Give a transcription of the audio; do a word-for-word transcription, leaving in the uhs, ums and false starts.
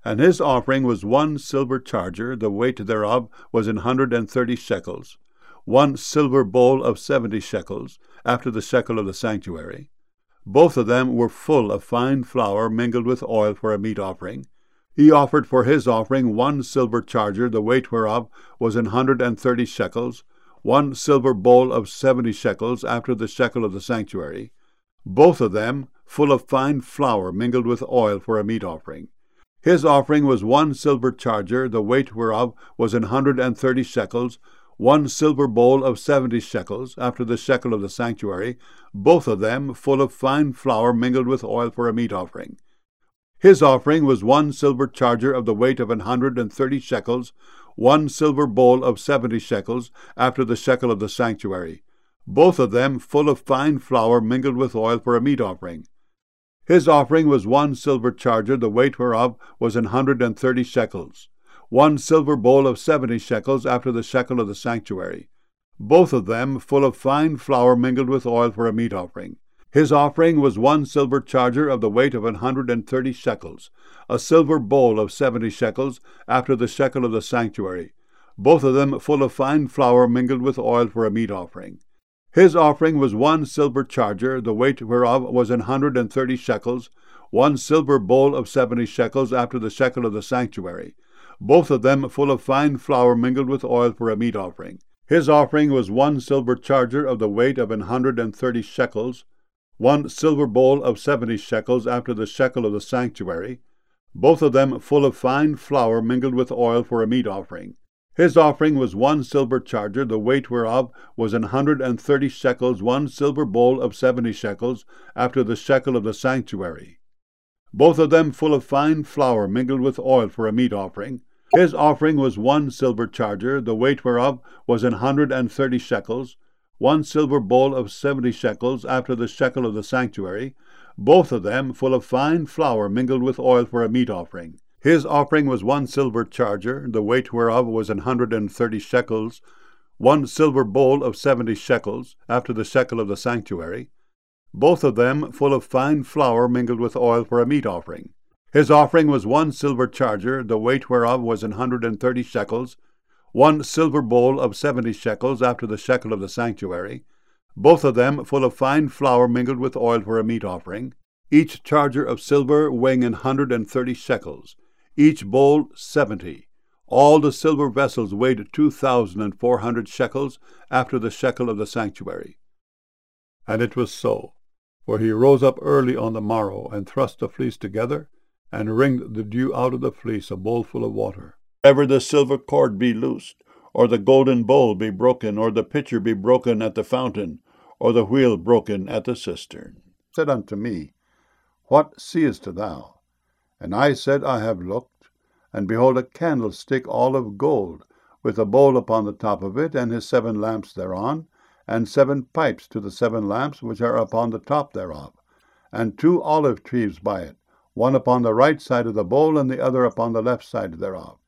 And his offering was one silver charger, the weight thereof was an hundred and thirty shekels, one silver bowl of seventy shekels, after the shekel of the sanctuary. Both of them were full of fine flour mingled with oil for a meat offering. He offered for his offering one silver charger, the weight whereof was an hundred and thirty shekels, one silver bowl of seventy shekels, after the shekel of the sanctuary, both of them full of fine flour mingled with oil for a meat offering. His offering was one silver charger, the weight whereof was an hundred and thirty shekels, one silver bowl of seventy shekels, after the shekel of the sanctuary, both of them full of fine flour mingled with oil for a meat offering. His offering was one silver charger of the weight of an hundred and thirty shekels, one silver bowl of seventy shekels, after the shekel of the sanctuary, both of them full of fine flour mingled with oil for a meat offering. His offering was one silver charger, the weight whereof was an hundred and thirty shekels, one silver bowl of seventy shekels, after the shekel of the sanctuary, both of them full of fine flour mingled with oil for a meat offering. His offering was one silver charger of the weight of an hundred and thirty shekels, a silver bowl of seventy shekels, after the shekel of the sanctuary, both of them full of fine flour mingled with oil for a meat offering. His offering was one silver charger, the weight whereof was an hundred and thirty shekels, one silver bowl of seventy shekels, after the shekel of the sanctuary, both of them full of fine flour mingled with oil for a meat offering. His offering was one silver charger of the weight of an hundred and thirty shekels, one silver bowl of seventy shekels, after the shekel of the sanctuary, both of them full of fine flour mingled with oil for a meat offering. His offering was one silver charger, the weight whereof was an hundred and thirty shekels, one silver bowl of seventy shekels, after the shekel of the sanctuary, both of them full of fine flour mingled with oil for a meat offering. His offering was one silver charger, the weight whereof was an hundred and thirty shekels, one silver bowl of seventy shekels, after the shekel of the sanctuary, both of them full of fine flour mingled with oil for a meat offering. His offering was one silver charger, the weight whereof was an hundred and thirty shekels, one silver bowl of seventy shekels, after the shekel of the sanctuary, both of them full of fine flour mingled with oil for a meat offering. His offering was one silver charger, the weight whereof was an hundred and thirty shekels, one silver bowl of seventy shekels, after the shekel of the sanctuary, both of them full of fine flour mingled with oil for a meat offering, each charger of silver weighing an hundred and thirty shekels, each bowl seventy. All the silver vessels weighed two thousand and four hundred shekels, after the shekel of the sanctuary. And it was so, for he rose up early on the morrow, and thrust the fleece together, and wringed the dew out of the fleece, a bowl full of water. Ever the silver cord be loosed, or the golden bowl be broken, or the pitcher be broken at the fountain, or the wheel broken at the cistern, said unto me, What seest thou? And I said, I have looked, and behold a candlestick all of gold, with a bowl upon the top of it, and his seven lamps thereon, and seven pipes to the seven lamps which are upon the top thereof, and two olive trees by it, one upon the right side of the bowl, and the other upon the left side thereof.